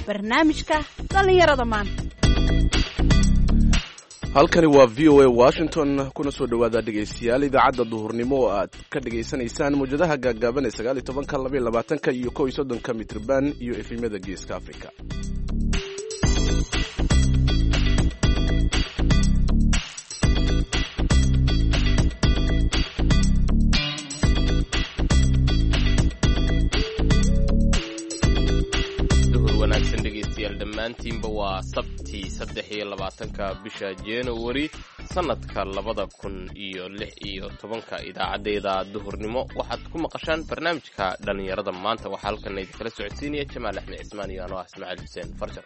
barnaamijka dhallinyarada maanta. halkani waa v o a washington kuna soo dhowaada dhegaystayaal idaacadda duhurnimo oo aad ka dhegaysanaysaan mawjadaha gaagaaban ee 19 iyo 31 mitrban iyo efemyada geeska africa. dhammaantiinba waa sabti 23 bisha January sanadka 2016 idaacaddeeda duhurnimo waxaad ku maqashaan barnaamijka dhalinyarada maanta. waxaa halkan idinkala socodsiinaya Jamaal Axmed Cismaan iyo anoo Ismaaciil Xuseen Farjar.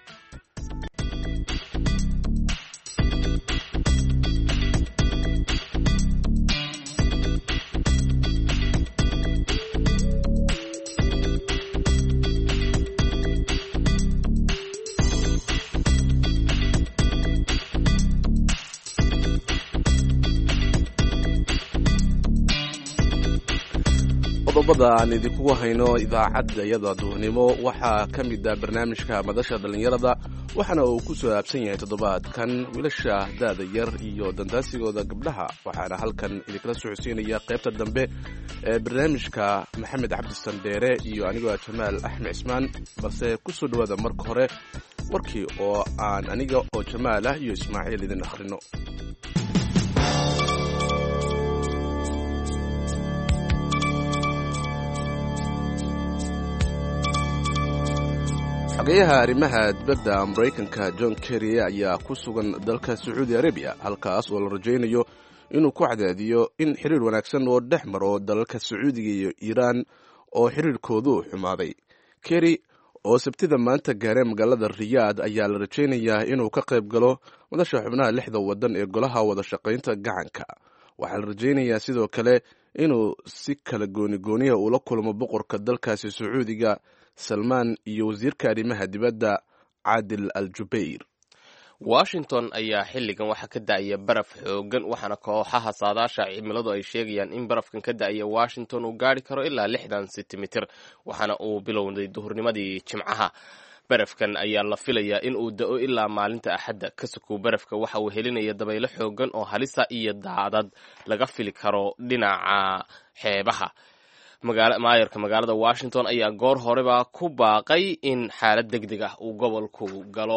qodobada aan idinkugu hayno idaacadda iyada duhurnimo waxaa ka mid ah barnaamijka madasha dhallinyarada, waxaana uu ku soo aabsan yahay toddobaadkan wiilasha daada yar iyo dandaasigooda gabdhaha. waxaana halkan idinkala socodsiinaya qaybta dambe ee barnaamijka maxamed cabdisan dheere iyo anigoo Jamaal Axmed Cismaan. balse ku soo dhowaada marka hore warkii oo aan aniga oo Jamaal ah iyo Ismaaciil idin akhrino. xogeyaha arrimaha dibadda Mareykanka John Kerry ayaa ku sugan dalka Sacuudi Arabia, halkaas oo la rajaynayo inuu ku cadaadiyo in xiriir wanaagsan oo dhex maro dalalka Sacuudiga iyo Iiraan oo xiriirkoodu xumaaday. Kerry oo sabtida maanta gaaray magaalada Riyaad ayaa la rajaynayaa inuu ka qayb galo madasha xubnaha 6 waddan ee golaha wada shaqaynta gacanka. waxaa la rajaynayaa sidoo kale inuu si kala goonigooniya ula kulmo boqorka dalkaasi Sacuudiga Salmaan iyo wasiirka arrimaha dibadda Caadil Al-Jubayr. Washington ayaa xilligan waxa ka da'aya baraf xoogan, waxaana kooxaha saadaasha cimiladu ay sheegayaan in barafkan ka da'aya Washington uu gaari karo ilaa 60 sentimitir, waxaana uu bilowday duhurnimadii Jimcaha. barafkan ayaa la filayaa in uu da'o ilaa maalinta Axadda. ka sokow barafka waxa uu helinaya dabaylo xoogan oo halisa iyo daadad laga fili karo dhinaca xeebaha. maayarka magaalada Washington ayaa goor horeba ku baaqay in xaalad degdeg ah uu gobolku galo.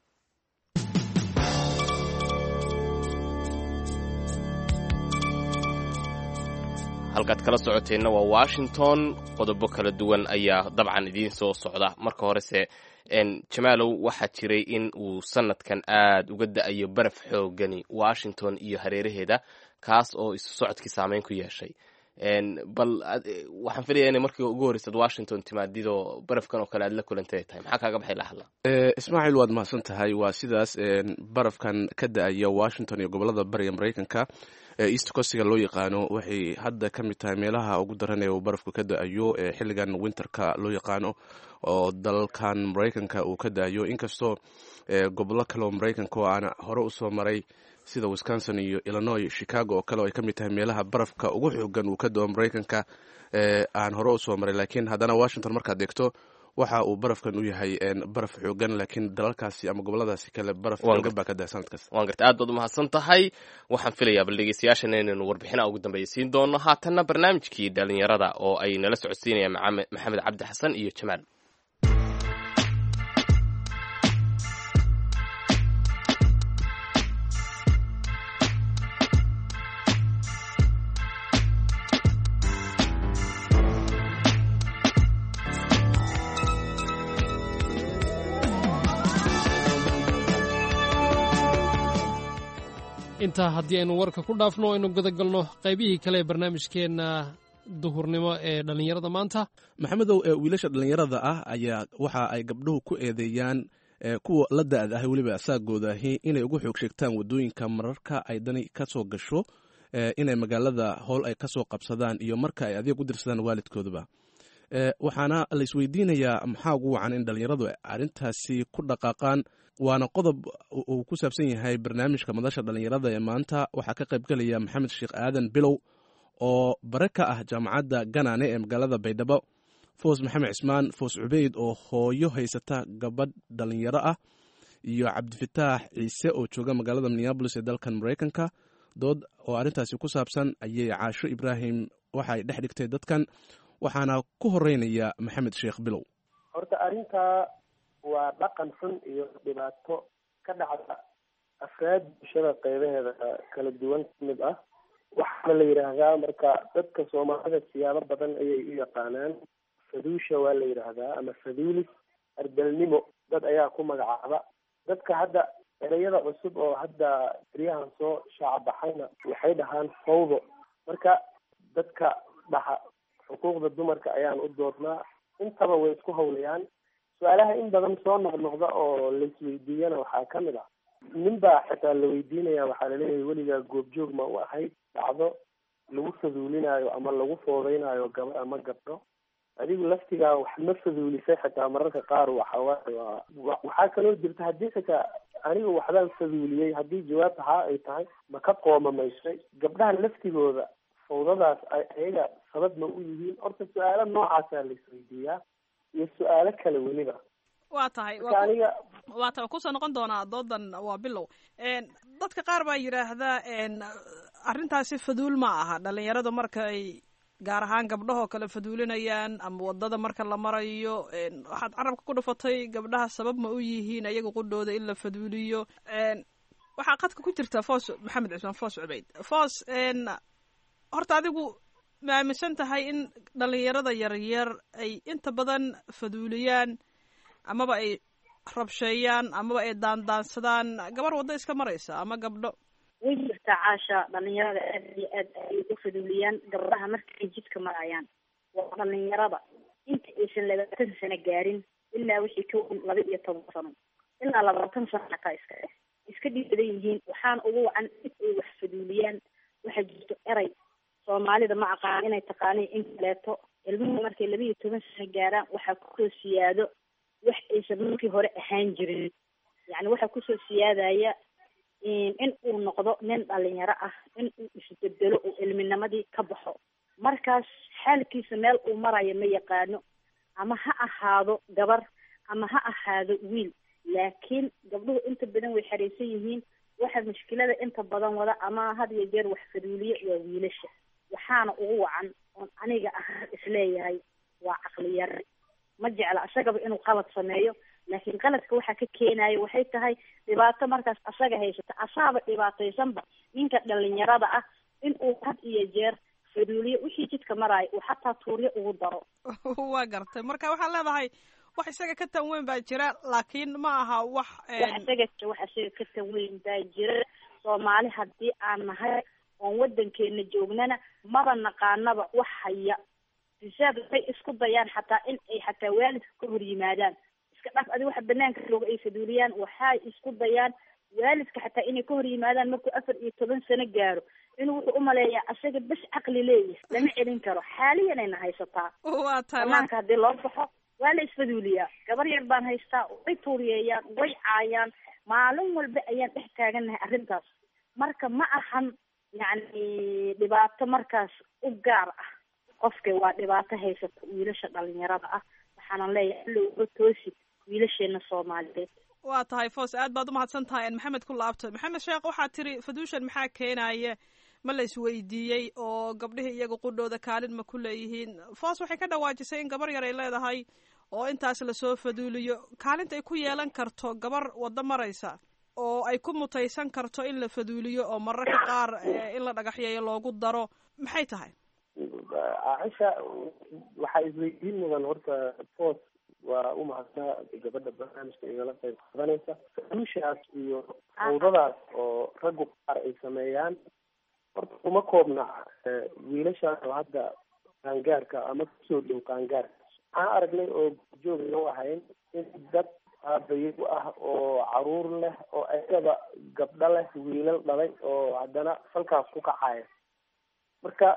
halkaad kala socoteenna waa Washington. qodobo kala duwan ayaa dabcan idiin soo socda. marka horese Jamaalow, waxaa jiray in uu sanadkan aad uga da'ayo baraf xoogani Washington iyo hareeraheeda, kaas oo isu socodkii saameyn ku yeeshay. bal waxaan filayaa inay markii ugu horreysay Washington timaadido barafkan oo kale aad la kulantay tahay. maxaa kaaga baxay la hadla? Ismaaciil, waad mahadsan tahay. waa sidaas barafkan ka da'aya Washington iyo gobolada bariga Mareykanka East Coast-ga loo yaqaano waxay hadda ka mid tahay meelaha ugu daran ee uu barafku ka da'ayo xilligan winterka loo yaqaano oo dalkan Mareykanka uu ka da'ayo. inkastoo gobollo kale oo Mareykanka oo aan hore u soo maray sida Wisconsin iyo Illinois, Chicago oo kale oo ay ka mid tahay meelaha barafka ugu xoogan uu ka da'o Mareykanka aan hore u soo maray. laakiin haddana Washington markaad eegto waxa uu barafkan u yahay baraf xoogan, laakiin dalalkaasi ama goboladaasi kale baraf xoogan baa ka daa sanadkaas. waan gartay, aad baad umahadsan tahay. waxaan filayaa bal dhegeystayaashana inaynu warbixinaha ugu dambaysiin doono. haatanna barnaamijkii dhalinyarada oo ay nala socodsiinayaan maxamed cabdi xasan iyo Jamaal. intaa haddii aynu warka ku dhaafno aynu gudagalno qaybihii kale ee barnaamijkeenna duhurnimo ee dhallinyarada maanta. maxamedow, wiilasha dhallinyarada ah ayaa waxa ay gabdhuhu ku eedeeyaan kuwa la da'da ah weliba asaagoodahi inay ugu xoog sheegtaan waddooyinka mararka ay dani ka soo gasho, inay magaalada howl ay ka soo qabsadaan iyo marka ay adeeg u dirsadaan waalidkoodaba. waxaana la isweydiinayaa maxaa ugu wacan in dhallinyaradu arrintaasi ku dhaqaaqaan. waana qodob uu ku saabsan yahay barnaamijka madasha dhallinyarada ee maanta. waxaa ka qaybgelaya maxamed sheekh aadan bilow oo bare ka ah jaamacadda Ganaane ee magaalada Baydhabo, foos maxamed cismaan foos cubeyd oo hooyo haysata gabadh dhalinyaro ah iyo cabdifataax ciise oo jooga magaalada minneabolis ee dalkan maraykanka. dood oo arrintaasi ku saabsan ayay caasho ibraahim waxay dhex dhigtay dadkan, waxaana ku horeynaya maxamed sheekh bilow. horta arrintaa waa dhaqan xun iyo dhibaato ka dhacda afraad bulshada qeybaheeda kala duwan kamid ah. waxaana la yidhaahdaa marka dadka soomaalida siyaabo badan ayay u yaqaanaan. faduusha waa la yidhaahdaa ama faduulis, ardalnimo dad ayaa ku magacaaba. dadka hadda ereyada cusub oo hadda tiriyahan soo shaacabaxayna waxay dhahaan fawdo. marka dadka dhaxa xuquuqda dumarka ayaan u doodnaa, intaba way isku hawlayaan. su-aalaha in badan soo noqnoqda oo laisweydiiyana waxaa kamid ah, nin baa xitaa la weydiinaya, waxaa laleeyahay weligaa goobjoog ma u ahayd dhacdo lagu faduulinaayo ama lagu foodeynayo gabar ama gabdho? adigu laftigaa wax ma faduulisay xitaa mararka qaar waxaa kaloo jirta haddii xitaa anigu waxbaan faduuliyey, haddii jawaabta haa ay tahay ma ka qoomamaysay? gabdhaha laftigooda fawdadaas ayaga sabab ma u yihiin? horta su-aalo noocaasaa la isweydiiyaa iyo su-aalo kale weliba. waa tahay waa kusoo noqon doonaa doodan, waa bilow. dadka qaar baa yidhaahdaa arrintaasi faduul ma aha. dhalinyaradu marka ay gaar ahaan gabdhahoo kale faduulinayaan ama wadada marka la marayo, waxaad carabka ku dhufatay gabdhaha sabab ma u yihiin ayaga qudhooda in la faduuliyo. waxaa qadka ku jirta foos maxamed cismaan foos cubeyd. foos, horta adigu ma aaminsan tahay in dhalinyarada yaryar ay inta badan faduuliyaan amaba ay rabsheeyaan amaba ay daandaansadaan gabar waddo iska maraysa ama gabdho? way jirtaa caasha, dhalinyarada aad iyo aad ay u faduuliyaan gabdhaha markay jidka marayaan. waa dhalinyarada inta aysan 20 sano gaarin ilaa wixii ka weyn 12 sano ilaa 20 sano xataa iska dhiibadan yihiin. waxaan ugu wacan in ay wax faduuliyaan. waxaa jirto eray soomaalida ma aqaan inay taqaaniin in kaleeto, ilmuhu markay 12 sano gaaraan waxaa kusoo siyaado wax aysan markii hore ahaan jirin. yani waxaa kusoo siyaadaya in uu noqdo nin dhalinyaro ah, in uu isbedelo oo ilminimadii ka baxo. markaas xaalkiisa meel uu marayo ma yaqaano, ama ha ahaado gabar ama ha ahaado wiil. laakiin gabdhuhu inta badan way xariisan yihiin. waxa mushkilada inta badan wada ama had iyo jeer wax faduuliye waa wiilasha. waxaana ugu wacan oon aniga ahaan isleeyahay waa caqli yari. ma jecla asagaba inuu qalad sameeyo, laakiin qaladka waxaa ka keenayo waxay tahay dhibaato markaas asaga haysata. asaaba dhibaataysanba ninka dhalinyarada ah in uu had iyo jeer faduuliyo wixii jidka maraayo uu xataa tuuryo ugu daro. waa gartay. marka waxaa leedahay wax isaga ka tan weyn baa jira, laakiin ma aha wax isaga ka tan weyn baa jira. soomaali haddii aan nahay oon wadankeena joognana maba naqaanaba wax haya. bisaad waxay isku dayaan xataa in ay xataa waalidka ka hor yimaadaan. iska dhaaf adi waxa banaanka jooga ay faduuliyaan, waxay isku dayaan waalidka xataa inay ka hor yimaadaan markuu 14 sano gaaro. inuu wuxuu umaleeyaa asaga bas caqli leeyahay, lama celin karo. xaaliyan ayna haysataa. waa tahay banaanka haddii loo baxo waa la isfaduuliyaa. gabar yar baan haystaa, way tuuriyeeyaan, way caayaan. maalin walba ayaan dhex taagannahay arrintaas. marka ma ahan yani dhibaato markaas u gaar ah qofka, waa dhibaato haysata wiilasha dhalinyarada ah. waxaanan leeyahay loo toosi wiilasheena Soomaaliyeed. waa tahay foos, aad baad umahadsan tahay. maxamed ku laabto. maxamed sheekh, waxaa tiri faduushan maxaa keenaya? ma la isweydiiyey oo gabdhihii iyaga qudhooda kaalin ma ku leeyihiin? foos waxay ka dhawaajisay in gabar yar ay leedahay oo intaas lasoo faduuliyo kaalinta ay ku yeelan karto gabar waddo maraysa oo ay ku mutaysan karto in la faduuliyo oo mararka qaar in la dhagaxyeeyo loogu daro, maxay tahay? caaisha, waxaa isweydiin mudan horta foos waa u mahadnaa gabadha barnaamijka igala qayb qaadanaysa. faduushaas iyo fawdadaas oo raggu qaar ay sameeyaan horta kuma koobna wiilashaas oo hadda qaangaarka ama kusoo dhow qaangaarka. waxaan aragnay oo joog noo ahayn in dad aabayo ah oo caruur leh oo ayagaba gabdho leh, wiilal dhalay oo haddana falkaas ku kacaya. marka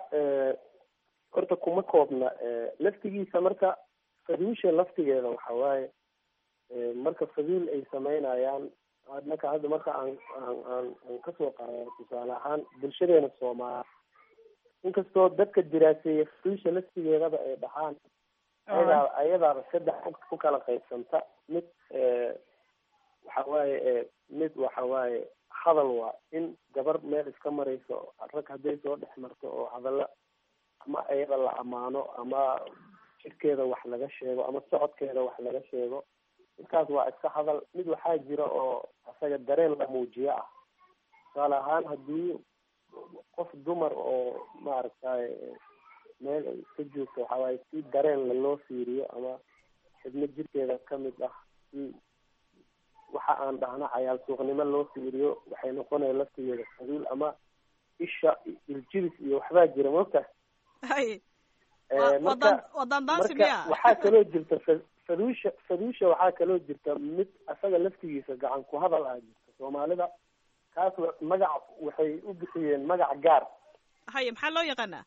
horta kuma koobna laftigiisa. marka faduusha laftigeeda waxa waaye marka faduul ay sameynayaan hadda marka aan kasoo qaado tusaale ahaan bulshadeena Soomaali, inkastoo dadka diraaseeya faduusha laftigeedaba ay dhaxaan ayadaaba saddex u kala qaybsanta. mid waxa waaye mid waxa waaye hadal waa in gabar meel iska marayso rag hadday soo dhex marto oo hadalla ama ayada la amaano ama jirkeeda wax laga sheego ama socodkeeda wax laga sheego, midkaas waa iska hadal. mid waxaa jira oo isaga dareen la muujiyo ah. tusaale ahaan haddii qof dumar oo maaragtay meel ay ka joogto waxa waaye si dareen loo fiiriyo ama xidmo jirkeeda kamid ah, si waxa aan dhahna cayaal suuqnimo loo fiiriyo, waxay noqonaya laftigeeda sabiil ama isha iljibis iyo waxbaa jira moogta. hay marka waxaa kaloo jirta faduusha waxaa kaloo jirta mid asaga laftigiisa gacan ku hadal ah jirta soomaalida. kaas magac waxay u bixiyeen magac gaar. haye maxaa loo yaqaanaa?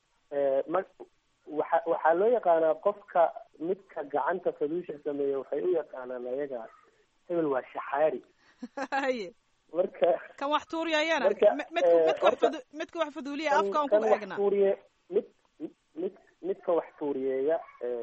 waxaa loo yaqaanaa qofka midka gacanta faduusha sameeya waxay u yaqaanaan ayaga hebel waa shaxaari. haye marka kan wax tuuriyayana midka wax faduuliya afka aan ku eegna midka wax tuuriyeeya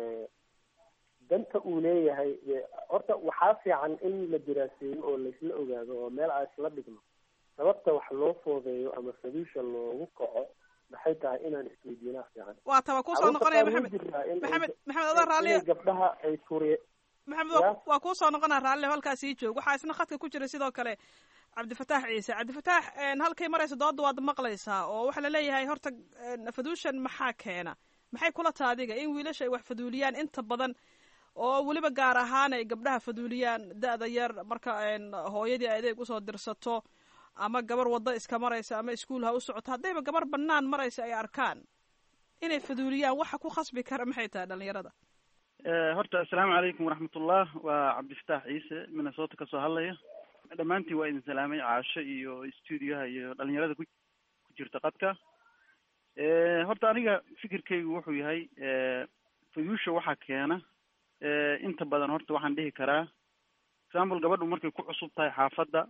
danta uu leeyahay. horta waxaa fiican in la diraaseeyo oo laisla ogaado oo meel aan isla dhigno sababta wax loo foodeeyo ama faduusha loogu kaco maxay tahay inaan isweydiinaa fiican. waa taba kusoo noqonaya maxamed adaa raalli gabdhaha ay tuuriye maxamed waa kuusoo noqonaa raalli halkaas ii joog. waxaa isna khadka ku jira sidoo kale cabdifataax ciise. cabdifataax halkay maraysa dooda waad maqlaysaa oo waxaa laleeyahay horta faduushan maxaa keena, maxay kula taha adiga in wiilasha ay wax faduuliyaan inta badan oo weliba gaar ahaan ay gabdhaha faduuliyaan da-da yar marka hooyadii adeeg usoo dirsato ama gabar waddo iska maraysa ama iskuul ha u socoto, haddayba gabar banaan maraysa ay arkaan inay faduuliyaan waxa ku khasbi kara maxay tahay dhalinyarada? horta assalaamu calaykum waraxmatullah. waa cabdifataax ciise minnesota kasoo hadlaya. dhammaantiin waa idin salaamay caasho iyo stuudioha iyo dhalinyarada ku jirta qadka. horta aniga fikirkaygu wuxuu yahay faduusha waxaa keena inta badan horta waxaan dhihi karaa example gabadhu markay ku cusub tahay xaafadda,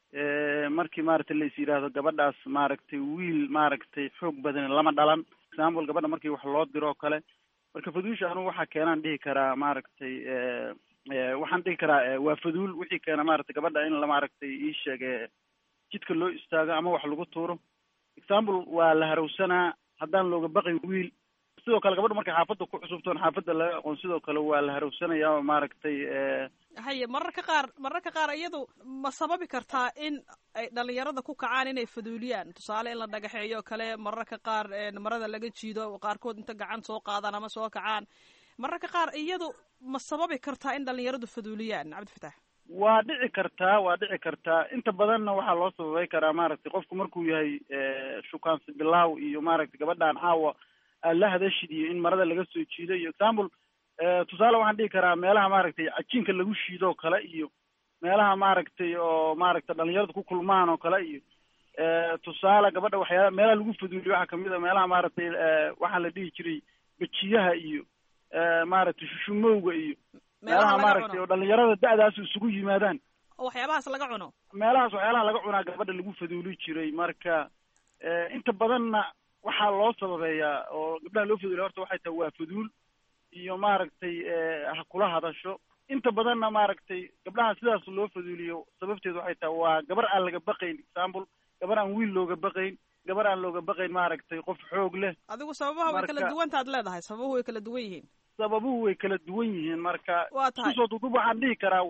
markii maaragtay lais yidhaahdo gabadhaas maaragtay wiil maaragtay xoog badan lama dhalan, example gabadha markii wax loo diro oo kale. marka faduusha anugu waxaa keenaan dhihi karaa maaragtay waxaan dhihi karaa waa faduul wixii keena maaragtay gabadha in la maaragtay ii sheege jidka loo istaago ama wax lagu tuuro. example waa la harowsanaa haddaan looga baqayn wiil. sidoo kale gabadha markay xaafadda ku cusubtoon xaafadda laga aqoon sidoo kale waa la harowsanaya oo maaragtay haye mararka qaar iyadu ma sababi kartaa in ay dhalinyarada ku kacaan inay faduuliyaan? tusaale in la dhagaxeeyo kale, mararka qaar marada laga jiido, qaarkood inta gacan soo qaadaan ama soo kacaan. mararka qaar iyadu ma sababi kartaa in dhalinyaradu faduuliyaan cabdifataax? waa dhici kartaa inta badanna waxaa loo sababay karaa maaragtay qofku markuu yahay shukaansi bilaaw iyo maaragtay gabadhaan caawa la hadashid iyo in marada laga soo jiido iyo example tusaale waxaan dhihi karaa meelaha maaragtay cajiinka lagu shiidoo kale iyo meelaha maaragtay oo maaragtay dhalinyaradu ku kulmaan oo kale iyo tusaale gabadha waxyaala meelaha lagu faduuliyo waxaa kamid a meelaha maaragtay waxaa la dhihi jiray bejiyaha iyo maaragtay shushumowga iyo meelaha maaragtay oo dhalinyarada da-daas isugu yimaadaan waxyaabahaas laga cuno. meelahaas waxyaalaha laga cunaa gabadha lagu faduuli jiray. marka inta badanna waxaa loo sababeeyaa oo gabdhaha loo faduuliya horta waxay tahay waa faduul iyo maaragtay ha kula hadasho. inta badanna maaragtay gabdhaha sidaas loo faduuliyo sababteedu waxay tahay waa gabar aan laga baqayn, example gabar aan wiil looga baqayn, gabar aan looga baqayn maaragtay qof xoog leh. adigu sababaha way kala duwantaad leedahay, sababuhu way kala duwan yihiin. sababuhu way kala duwan yihiin. marka waa tahay kusoo dudub waxaan dhihi karaa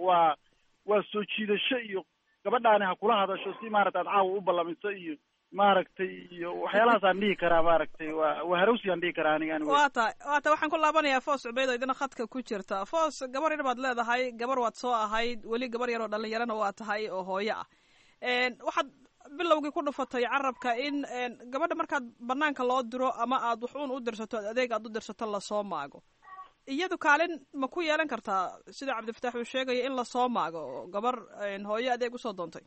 waa soo jiidasho iyo gabadhaani ha kula hadasho si maaragtay aad caawa u ballamiso iyo maaragtay iyo waxyaalahaasaan dhihi karaa maaragtay waa harowsiyaan dhihi karaa aniga waa tahay waxaan ku laabanayaa Foos Cubeyd oo idina khadka ku jirta. Foos, gabar yar baad leedahay, gabar waad soo ahayd, weli gabar yar oo dhalinyarana waa tahay oo hooyo ah. waxaad bilowgii ku dhufatay carabka in gabadha markaad banaanka loo diro ama aad wax uun u dirsato adeeg aad u dirsato lasoo maago, iyadu kaalin ma ku yeelan kartaa sida cabdifataax uu sheegayo in lasoo maago gabar hooyo adeeg usoo doontay?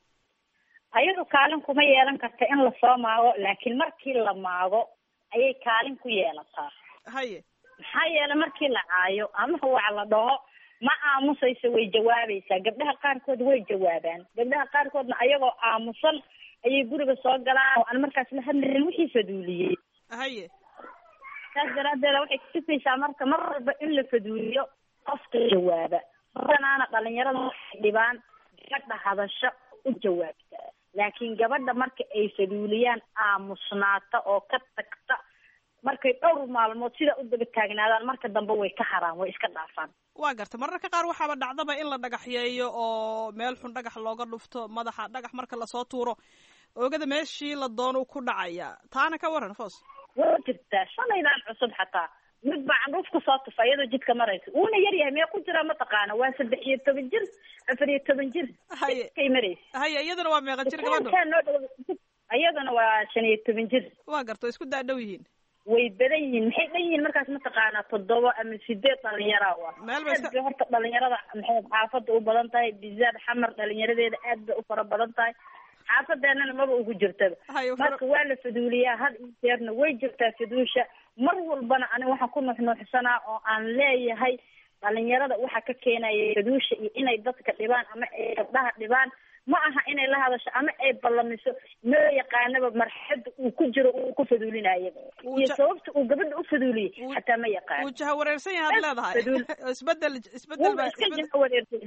ayadu kaalin kuma yeelan karta in lasoo maago, laakiin markii la maago ayay kaalin ku yeelataa. haye maxaa yeelay markii la caayo ama wax la dhaho ma aamusayso, way jawaabaysaa. gabdhaha qaarkood way jawaabaan, gabdhaha qaarkoodna ayagoo aamusan ayay guriga soo galaan oo aan markaas la hadlayn wixii faduuliyey. haye saas daraadeeda waxay kutusaysaa marka mar walba in la faduuliyo qofka jawaaba badanaana dhalinyarada waxay dhibaan gabadha hadasho u jawaabta, laakiin gabadha marka ay faduuliyaan aamusnaata oo ka tagta markay dhowr maalmood sida u daba taagnaadaan marka dambe way ka haraan, way iska dhaafaan. waa garta mararka qaar waxaaba dhacdaba in la dhagaxyeeyo oo meel xun dhagax looga dhufto, madaxa dhagax marka lasoo tuuro oogada meeshii la doono ku dhacaya. taana ka waran Foos? waa jirtaa shanaydaan cusub xataa mid baa candhuuf kusoo tufa iyadoo jidka maraysa, wuuna yar yahay mee ku jira mataqaana waa 13 jir 14 jir kay maraysa. haya iyadana waa meeqa jir gabadho? iyadana waa 15 jir. waa garta isku daadhow yihiin, way badan yihiin. maxay dhan yihiin markaas mataqaana 7 ama 8 dhalinyara waa meel ba iska horta dhalinyarada maxay xaafada u badan tahay, bizaad xamar dhalinyaradeeda aad bay u fara badan tahay, xaafadeenana maba ugu jirtaba. marka waa la faduuliyaa had inteerna way jirtaa faduusha. mar walbana ani waxaan ku nuuxnuuxsanaa oo aan leeyahay dhalinyarada waxa ka keenaya faduusha iyo inay dadka dhibaan ama ay gabdhaha dhibaan ma aha inay la hadasho ama ay ballamiso, ma yaqaanaba marxada uu ku jiro uu ku faduulinayo iyo sababta uu gabadha u faduuliyey xataa ma yaqaan. wuu jaha wareersan yahay ad leedahay isbedel wuuba iska jaha wareersan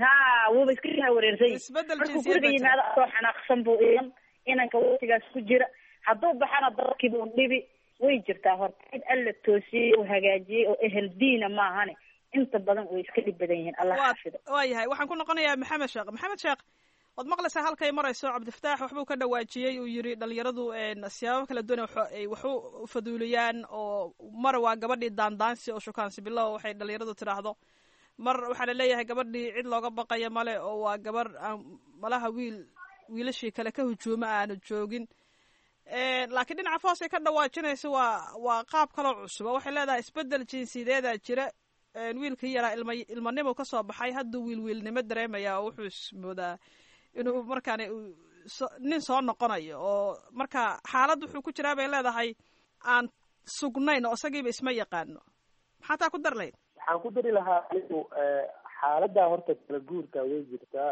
yahay markuu guriga yimaado asoo xanaaqsan buu inanka waqtigaas ku jira, hadduu baxana dadkii buu dhibi. way jirtaa horta cid alla toosiyey oo hagaajiyey oo ehel diina maahane inta badan way iska dhib badan yihiin. allah xafido. waa yahay waxaan ku noqonayaa maxamed sheekh waad maqlaysaa halkay marayso cabdifataax waxbuu ka dhawaajiyey uu yiri dhalinyaradu siyaabo kala duwan wax u faduuliyaan, oo mar waa gabadhii daandaansi oo shukaansi bilow waxay dhalinyaradu tiraahdo, mar waxaa la leeyahay gabadhii cid looga baqayo male oo waa gabar malaha wiilashii kale ka hujuuma aanu joogin. laakiin dhinaca Foosay ka dhawaajinaysa waa qaab kaloo cusub. waxay leedahay isbedel jinsiyadeeda jira, wiilkii yaraa ilmanimo kasoo baxay hadduu wiilnimo dareemaya oo wuxuu ismoodaa inuu markaan nin soo noqonayo, oo marka xaalad wuxuu ku jiraa bay leedahay aan sugnayn oo isagiiba isma yaqaano. maxaa taa ku dar lahayd? waxaan ku dari lahaa anigu xaaladdaa horta kala guurka way jirtaa.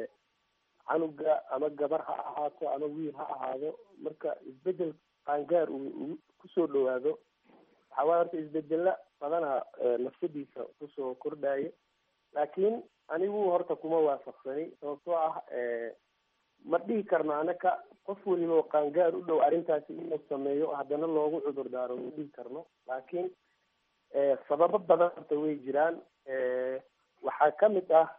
canuga ama gabar ha ahaato ama wiil ha ahaado, marka isbedel qaangaar uu kusoo dhawaado waxaa waaya horta isbedela badana nafsadiisa kusoo kordhayo. laakiin anigu horta kuma waafaqsani sababtoo ah ma dhihi karno anaka qof weliba oo qaangaar u dhow arrintaasi inuu sameeyo haddana loogu cudur daaro ma dhihi karno. laakiin sababo badan horta way jiraan. waxaa kamid ah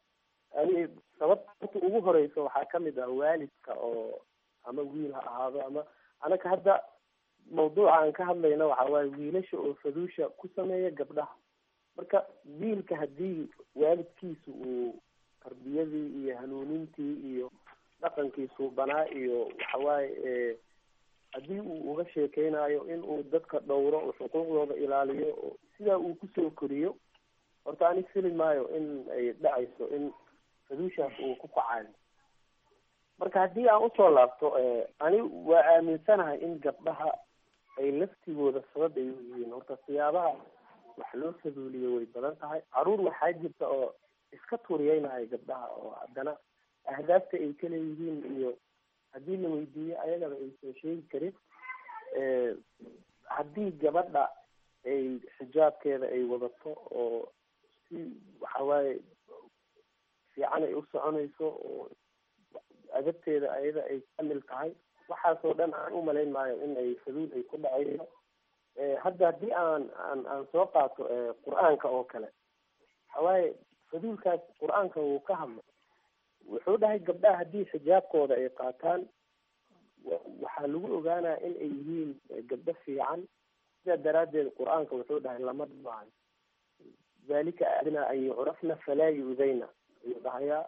sababta horta ugu horeysa waxaa kamid ah waalidka oo ama wiil ha ahaado ama anaka hadda mawduuca aan ka hadlayna waxaa waaye wiilasha oo faduusha ku sameeya gabdhaha. marka wiilka haddii waalidkiisa uu tarbiyadii iyo hanuunintii iyo dhaqankii suubanaa iyo waxawaaye haddii uu uga sheekeynayo in uu dadka dhowro oo xuquuqdooda ilaaliyo oo sidaa uu kusoo koriyo, horta ani fili maayo in ay dhacayso in faduushaas uu ku kacayo. marka haddii aan usoo laabto ani waa aaminsanahay in gabdhaha ay laftigooda sabab ay uyihiin. horta siyaabaha wax loo faduuliyo way badan tahay. caruur waxaa jirta oo iska tuuriyeynayo gabdhaha oo haddana ahdaafta ay ka leeyihiin iyo haddii la weydiiyo ayagaba ay soo sheegi karin. haddii gabadha ay xijaabkeeda ay wadato oo si waxawaaye fiican ay u soconayso oo adabteeda ayada ay kamil tahay, waxaasoo dhan aan umalayn maayo in ay faduul ay ku dhacayso. hadda haddii aan soo qaato qur-aanka oo kale, waxawaaye faduulkaas qur-aanka wuu ka hadlo. wuxuu dhahay gabdhaha haddii xijaabkooda ay qaataan waxaa lagu ogaanaya in ay yihiin gabdho fiican. sidaa daraaddeed qur-aanka wuxuu dhahay lama dhibaayo, dalika adnaa an yucrafna falaa yu'dayna ayuu dhahayaa.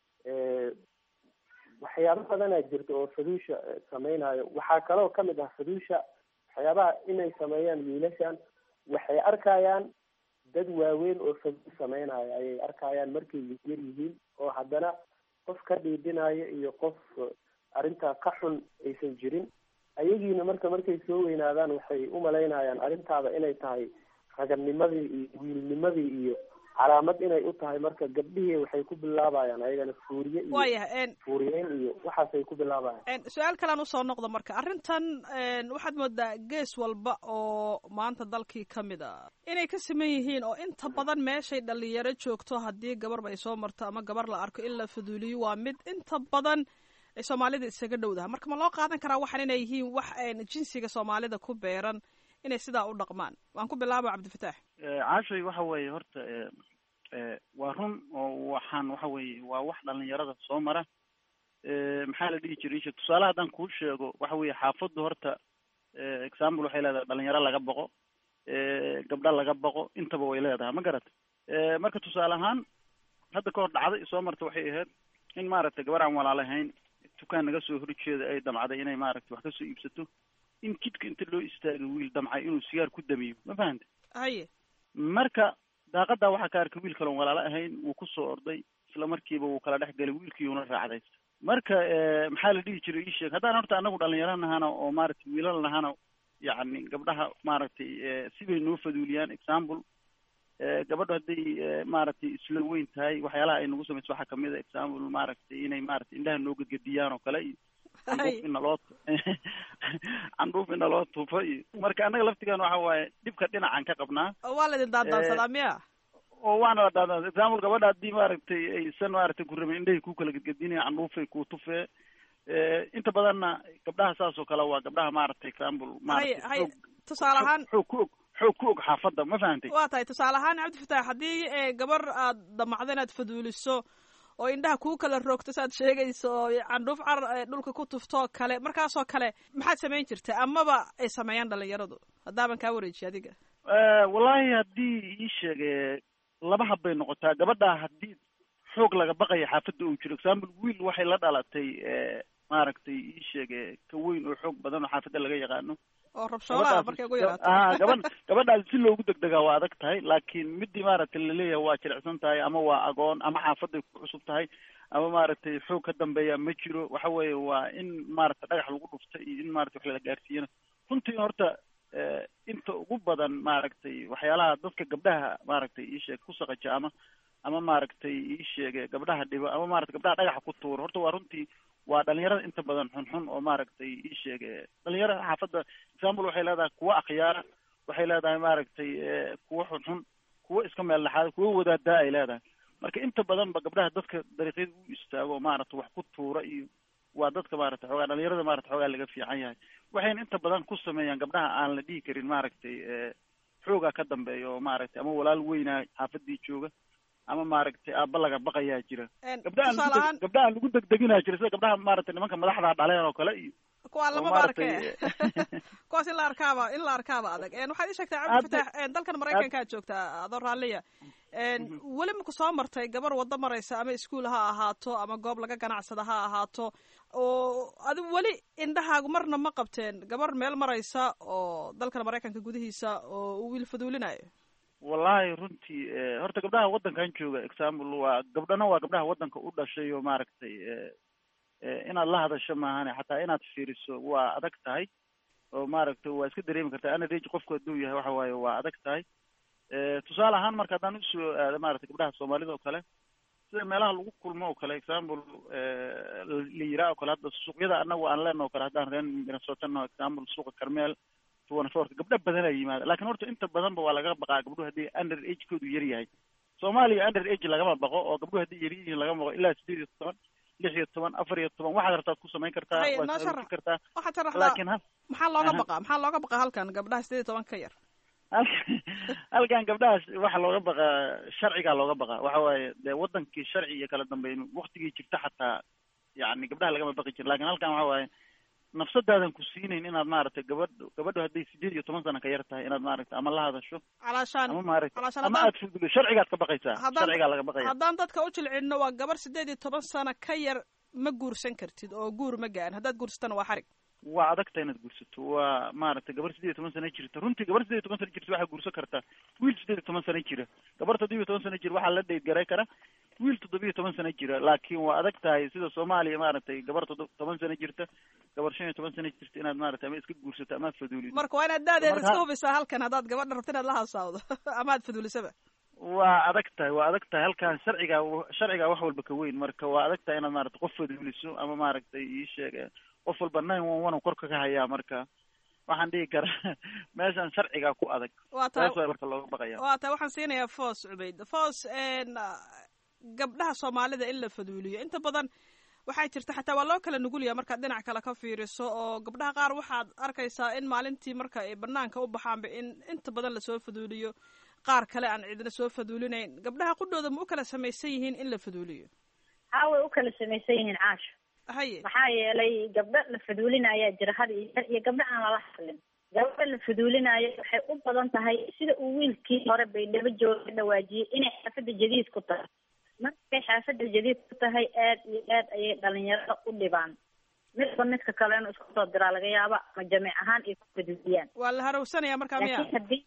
waxyaabo badanaa jirta oo faduusha samaynayo. waxaa kaloo kamid ah faduusha waxyaabaha inay sameeyaan wiilashan, waxay arkayaan dad waaweyn oo faduul samaynayo ayay arkayaan markay yar yihiin, oo haddana qof ka dhiidhinayo iyo qof arrintaa ka xun aysan jirin. ayagiina markay soo weynaadaan waxay umalaynayaan arrintaada inay tahay raganimadii iyo wiilnimadii iyo calaamad inay u tahay marka gabdhihii waxay ku bilaabayaan ayagana fuuriye iyo waayahay fuuriyeyn iyo waxaasay ku bilaabayaan. su-aal kalean usoo noqda marka arrintan waxaad moodaa gees walba oo maanta dalkii ka mid a inay ka siman yihiin oo inta badan meeshay dhalinyaro joogto haddii gabarba ay soo marto ama gabar la arko in la fuduuliyo waa mid inta badan ay soomaalida isaga dhowdaha. marka ma loo qaadan karaa waxaan inay yihiin wax jinsiga soomaalida ku beeran inay sidaa u dhaqmaan? waan ku bilaaba cabdifataax. caashay waxa weeye horta waa run oo waxaan waxa weeye waa wax dhalinyarada soo mara. maxaa la dhihi jiray tusaale haddaan kuu sheego waxa weeye xaafaddu horta example waxay leedahay dhalinyaro laga boqo, gabdho laga boqo, intaba way leedahay ma garata. marka tusaale ahaan hadda ka hor dhacday soo marta waxay ahayd in maaragtay gabar aan walaalahayn dukaan naga soo horjeeda ay damcday inay maaragtay wax kasoo iibsato, in jidka inta loo istaagay wiil damcay inuu sigaar ku damiyo, ma fahanta? haye marka daaqadaa waxaa ka arkay wiil kaloon walaalo ahayn, wuu kusoo orday isla markiiba wuu kala dhex galay wiilkiiuna raacday. marka maxaa la dhihi jiray ii sheeg haddaan horta anagu dhalinyaro nahana oo maaragtay wiilal nahana yacni gabdhaha maaragtay sibay noo faduuliyaan. example gabadho hadday maaragtay isla weyn tahay waxyaalaha ay nagu samayso waxaa kamid a example maaragtay inay maaragtay indhaha noo gadgadiyaan oo kale iyo candhuuf ina loo tuufo iyo marka annaga laftigaan waxa waaye dhibka dhinacan ka qabnaa. waa laydin daandaansadaa miya? oo waana la daandaansa. example gabadha haddii maaragtay aysan maaragtay ku rabin indhahay ku kala gadgadinaya candhuufay ku tufee. inta badanna gabdhaha saas oo kale waa gabdhaha maaragtay example maaragtay tusaale ahaan xoog ku og xaafadda, ma fahantay? waa tahay tusaale ahaan cabdifataax haddii gabar aad damacdo inaad faduuliso oo indhaha kuu kala roogto saad sheegayso oo candhuuf dhulka ku tuftoo kale markaasoo kale maxaad samayn jirta amaba ay sameeyaan dhalinyaradu haddaaban kaa wareejiye adiga? wallahi haddii ii sheege laba hab bay noqotaa. gabadha haddii xoog laga baqaya xaafadda uu jiro example wiil waxay la dhalatay maaragtay ii sheege ka weyn oo xoog badan oo xaafadda laga yaqaano oo rabshoodaha markay ugu yaraato. gabadhaas si loogu degdegaa waa adag tahay, laakiin midii maaragtay laleeyahay waa jilicsan tahay ama waa agoon ama xaafadday ku cusub tahay ama maaragtay xoog ka dambeeya ma jiro. waxa weeye waa in maaragtay dhagax lagu dhufta iyo in maaragtay wax lala gaarsiiyana. runtii horta inta ugu badan maaragtay waxyaalaha dadka gabdhaha maaragtay ii sheeg ku saqaja ama maaragtay ii sheege gabdhaha dhibo ama maaragtay gabdhaha dhagaxa ku tuuro horta waa runtii waa dhalinyarada inta badan xunxun oo maaragtay ii sheege dhalinyarada xaafadda example waxay leedahay kuwa akhyaara, waxay leedahay maaragtay kuwa xunxun, kuwa iska meel dhaxaada, kuwa wadaadaa ay leedahay. marka inta badan ba gabdhaha dadka dariiqyada u istaago maaragtay wax ku tuura iyo waa dadka maaragtay xoogaa dhalinyarada maaragtay xoogaa laga fiican yahay. waxayna inta badan ku sameeyaan gabdhaha aan la dhihi karin maaragtay xoogaa ka dambeeya oo maaragtay ama walaal weynaa xaafaddii jooga ama maaragtay aaba laga baqayaa jira. gabdhaha aan lagu degdeginaa jira sida gabdhaha maaragtay nimanka madaxda dhaleen oo kale iyo kuwaa lamaba arkee kuwaas in la arkaaba adag. waxaad ii sheegtaa cabdifataax dalkan maraykanka aad joogtaa adoo raalliya weli maku soo martay gabar waddo maraysa ama iskuol ha ahaato ama goob laga ganacsada ha ahaato oo adi weli indhahaagu marna ma qabteen gabar meel maraysa oo dalkan maraykanka gudihiisa oo wiil faduulinayo? wallahi runtii horta gabdhaha waddankan jooga example waa gabdhana waa gabdhaha waddanka u dhashay oo maaragtay inaad la hadasho maahane xataa inaad fiiriso waa adag tahay oo maaragtay waa iska dareemi kartaa anarage qofku hadduu yahay waxa waaye waa adag tahay. tusaale ahaan marka haddaan usoo aado maaragtay gabdhaha soomaalida oo kale sida meelaha lagu kulmo oo kale example la yiraa oo kale hadda suuqyada anagu aan leenaho kale haddaan reen Minnesota no example suuqa Carmel gabdha badan ay yimaada. laakiin horta inta badanba waa laga baqaa gabdhuhu haddii under age koodu yar yahay. soomaaliya under age lagama baqo oo gabdhuhu haddii yar yihiin lagama baqo ilaa 18, 16, 14 waxaad rabtaad ku samayn kartaa waad samayn kartaa. laakiin maxaa looga baqaa halkan gabdhaha 18 ka yar? halkan gabdhahaas waxa looga baqaa sharcigaa looga baqaa. waxa waaye dee wadankii sharci iyo kala dambeyn waktigii jirta xataa yani gabdhaha lagama baqi jira. laakiin halkan waxa waaye nafsadaadan ku siinayn inaad maaragtay gabadho hadday 18 sano ka yar tahay inaad maaragtay ama la hadasho ama maaragtay ama aad fudulo sharcigaad ka baqaysaa. sharcigaa laga baqaya. haddaan dadka u jilcinno waa gabar 18 sano ka yar ma guursan kartid oo guur ma gaan. haddaad guursatana waa xarig. waa adagta inaad guursato. waa maaragtay gabar 18 sano jirta. runtii gabar 18 sano jirta waxaa guursan kartaa wiil 18 sano jira. gabar 17 sano jira waxaa la dheyd garay kara wiil 17 sano jira. laakiin waa adag tahay sida Soomaaliya maaragtay gabar 17 sano jirta gabar 15 sano jirta inaad maaragtay ama iska guursato ama aad faduuliso. marka waa inaad daadeeda iska hubisaa halkan haddaad gabadha rabto inaad la hasaawdo ama aad faduulisaba. waa adag tahay halkaan sharciga wax walba ka weyn, marka waa adag tahay inaad maaragtay qof faduuliso ama maaragtay ii sheeg qof walba 911 korka ka hayaa, marka waxaan dhihi karaa meeshan sharciga ku adag. waa tahay looga baqaya. waa tahay waxaan siinayaa Foos Cubayd. Foos, gabdhaha Soomaalida in la faduuliyo inta badan waxay jirta, xataa waa loo kala nugulyaa markaad dhinac kale ka fiiriso, oo gabdhaha qaar waxaad arkaysaa in maalintii marka ay banaanka u baxaanba in inta badan lasoo faduuliyo, qaar kale aan cidina soo faduulinayn. gabdhaha qudhooda ma u kala samaysan yihiin in la faduuliyo? way u kala samaysan yihiin caasho. haye maxaa yeelay gabdho la faduulinayaa jira had iyo gabdho aan lala hadlin. gabdho la faduulinayo waxay u badan tahay sida uu wiilkii hore bay dhaba jooga dhawaajiyey inay xaafadda jadiid ku tahay. markay xaafadda jadiid ku tahay aad iyo aad ayay dhalinyarada u dhibaan. midba midka kale inuu isku soo diraa laga yaaba, ama jamiic ahaan ay ku faduuliyaan. waa la harowsanaya markaa miya?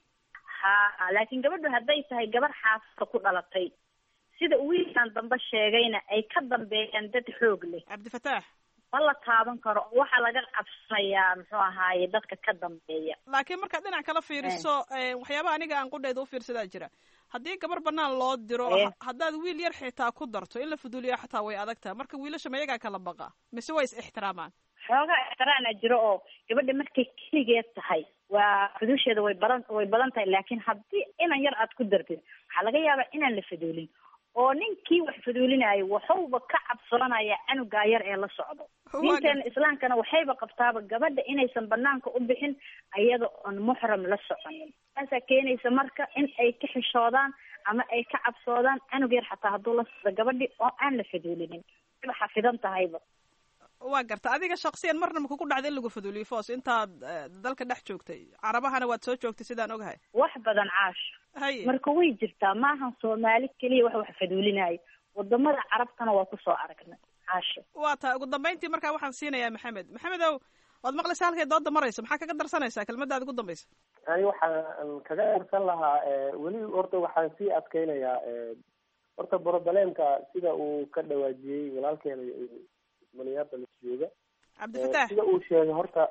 laakiin gabadhu hadday tahay gabar xaafadda ku dhalatay, sida wiilkan dambe sheegayna ay ka dambeeyaan dad xoog leh, Cabdifataax, ma la taaban karo. waxaa laga cabsanayaa muxuu ahaaye dadka ka dambeeya. laakiin markaad dhinac kala fiiriso waxyaabaha aniga aan qudhayda u fiirsadaa jira. haddii gabar banaan loo diro, haddaad wiil yar xitaa ku darto in la faduuliya xataa way adag tahay. marka wiilasha mayagaa kala baqa mise way is ixtiraamaan? xoogaa ixtiraana jiro oo gabadha markay keligeed tahay waa faduusheeda way badan tahay. laakiin haddii inan yar aad ku dartid waxaa laga yaabaa inaan la faduulin, oo ninkii wax faduulinayo waxuuba ka cabsoonaya canugaa yar ee la socdo. diinteena islaamkana waxayba qabtaaba gabadha inaysan banaanka u bixin iyada oon muxram la soconin. taasaa keenaysa marka in ay ka xishoodaan ama ay ka cabsoodaan canug yar xataa hadduu la socdo gabadhi oo aan la faduulinin, wayba xafidan tahayba. waa garta adiga shaksiyan marna ma kugu dhacda in lagu faduuliyo Foos intaad dalka dhex joogtay? carabahana waad soo joogtay sidaan ogahay. wax badan caasho. haye marka way jirtaa, maahan Soomaali keliya wax faduulinayo, wadamada carabtana waa kusoo aragnay caasho. waa tahay ugu dambeyntii markaa waxaan siinayaa maxamedow, waad maqlaysaa halkay dooda maraysa, maxaa kaga darsanaysaa kelmadaada ugu dambaysa? ani waxaan kaga darsan lahaa weli horta waxaan sii adkeynayaa horta brobleemka sida uu ka dhawaajiyey walaalkeena Minneapolis jooga Cabdifataax, sida uu sheegay horta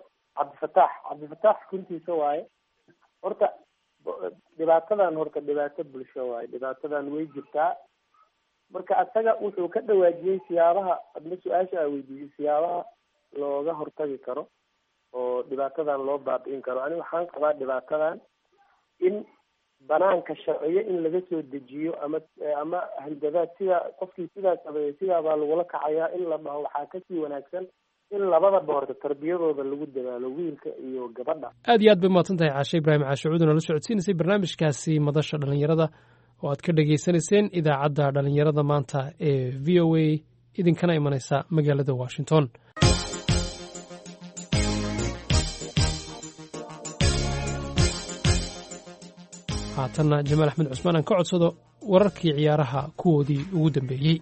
Cabdifataax runtiisa waaye. horta dhibaatadan horta dhibaato bulsho waaye, dhibaatadan way jirtaa. marka asaga wuxuu ka dhawaajiyey siyaabaha adna su-aasha a weydiiyey siyaabaha looga hortagi karo oo dhibaatadan loo baabi'in karo. ani waxaan qabaa dhibaatadan in banaanka sharciyo in laga soo dejiyo ama handadaad sida qofkii sidaa sameeyey sidaabaa lagula kacayaa in la dhaho waxaa kasii wanaagsan in labada boorta tarbiyadooda lagu dadaalo, wiilka iyo gabadha. aad iyo aad bay umahadsan tahay caashe ibraahim caashe cuuduna la socodsiinaysay barnaamijkaasi madasha dhalinyarada oo aad ka dhagaysanayseen idaacadda dhalinyarada maanta ee v o a idinkana imanaysa magaalada Washington. haatanna Jamaal Axmed Cusmaan aan ka codsado wararkii ciyaaraha kuwoodii ugu dambeeyey.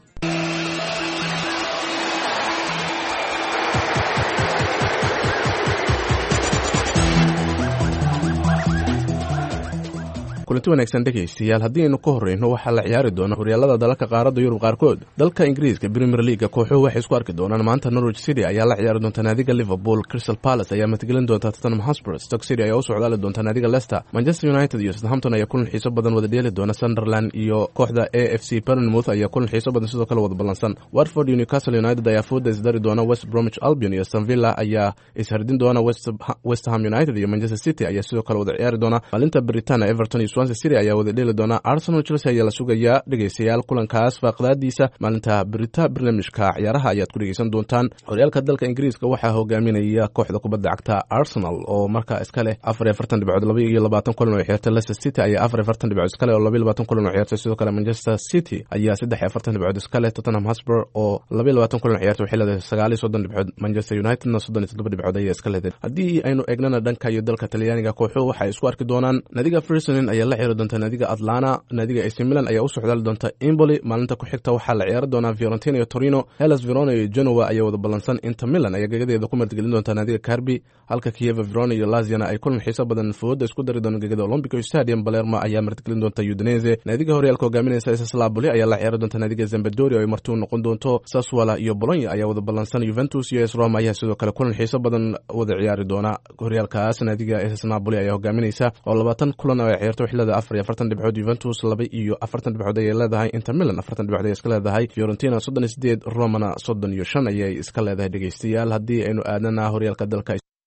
kulanti wanaagsan dhegaystayaal, haddii aynu ka horreyno waxaa la ciyaari doona horyaalada dalalka qaaradda Yurub qaarkood. dalka Ingiriiska Premier League kooxuhu waxay isku arki doonaan maanta. Norwich City ayaa la ciyaari doonta naadiga Liverpool, Crystal Palace ayaa matgelin doonta Tottenham Hotspur, Stoke City ayaa u socdaali doonta naadiga Leicester, Manchester United iyo Southampton ayaa kulan xiiso badan wada dheeli doona. Sunderland iyo kooxda AFC Bournemouth ayaa kulan xiiso badan sidoo kale wada ballansan. Watford iyo Newcastle United ayaa fooda isdari doona. West Bromwich Albion iyo Aston Villa ayaa ishardin doona. West Ham United iyo Manchester City ayaa sidoo kale wada ciyaari doona. maalinta Britania Everton iyo Swansea City ayaa wada dheeli doona. Arsenal Chelsea ayaa la sugayaa dhegaystayaal kulankaas faaqdaadiisa maalinta barnaamijka ciyaaraha ayaad ku dhegaysan doontaan. horyaalka dalka Ingiriiska waxaa hogaaminaya kooxda kubadda cagta Arsenal oo markaa iska leh 44 dhibcood, 22 kulan oo ciyaartay. Leicester City ayaa 44 dhibcood iska leh oo 22 kulan oo ciyaartay. sidoo kale Manchester City ayaa 43 dhibcood iska leh. Tottenham Hotspur oo 22 kulan oo ciyaartay waxay leedahay 39 dhibcood. Manchester United 37 dhibcood ayay iska leedahay. haddii aynu eegnana dhanka iyo dalka Talyaaniga, kooxuhu waxay isku arki doonaan. naadiga Frosinone ayaa la ciyaari doonta naadiga Atlanta, naadiga AC Milan ayaa u socdaali doonta Empoli. maalinta ku xigta waxaa la ciyaari doonaa Fiorentina iyo Torino, Hellas Verona iyo Genoa ayaa wada ballansan. Inter Milan ayaa gegadeeda ku martigelin doonta naadiga Carpi, halka Kiev Verona iyo Laziana ay kulan xiiso badan fooda isku dari doonaan gegada Olympico Stadium. Palermo ayaa martigelin doonta Udinese, naadiga horyaalka hogaaminaysa Sassuolo ayaa la ciyaari doonta naadiga Sampdoria oo ay marti u noqon doonto. Sassuolo iyo Bologna ayaa wada ballansan. Juventus iyo AS Roma ayaa sidoo kale kulan xiiso badan wada ciyaari doona. horyaalkaas naadiga AS Napoli ayaa hogaaminaysa oo 20 kulan oo ciyaartay waxay leedahay 44 dhibcood, Juventus 42 dhibcood ayay leedahay, Inter Milan 40 dhibcood ayay iska leedahay, Fiorentina 38, Romana 35 ayay iska leedahay. dhegeystayaal haddii aynu aadana horyaalka dalka